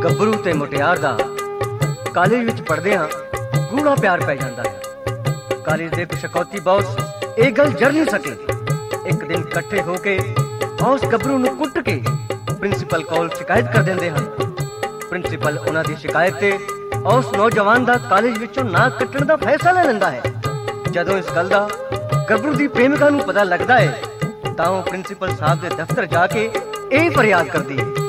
ਗੱਭਰੂ ਤੇ ਮੁਟਿਆਰ ਦਾ ਕਾਲਜ ਵਿੱਚ ਪੜ੍ਹਦਿਆਂ ਗੂੜਾ ਪਿਆਰ ਪੈ ਜਾਂਦਾ ਹੈ। ਕਾਲਜ ਦੇ ਕੁਛ ਅਕੌਤੀ ਬੌਸ ਇਹ ਗੱਲ ਜਰ ਨਹੀਂ ਸਕੇ। ਇੱਕ ਦਿਨ ਇਕੱਠੇ ਹੋ ਕੇ ਉਸ ਗੱਭਰੂ ਨੂੰ ਕੁੱਟ ਕੇ ਪ੍ਰਿੰਸੀਪਲ ਕੋਲ ਸ਼ਿਕਾਇਤ ਕਰ ਦਿੰਦੇ ਹਨ। ਪ੍ਰਿੰਸੀਪਲ ਉਹਨਾਂ ਦੀ ਸ਼ਿਕਾਇਤ ਤੇ ਉਸ ਨੌਜਵਾਨ ਦਾ ਕਾਲਜ ਵਿੱਚੋਂ ਨਾਂ ਕੱਟਣ ਦਾ ਫੈਸਲਾ ਲੈ ਲੈਂਦਾ ਹੈ। ਜਦੋਂ ਇਸ ਗੱਲ ਦਾ ਗੱਭਰੂ ਦੀ ਪ੍ਰੇਮਿਕਾ ਨੂੰ ਪਤਾ ਲੱਗਦਾ ਹੈ ਤਾਂ ਉਹ ਪ੍ਰਿੰਸੀਪਲ ਸਾਹਿਬ ਦੇ ਦਫ਼ਤਰ ਜਾ ਕੇ ਇਹ ਫਰਿਆਦ ਕਰਦੀ ਹੈ।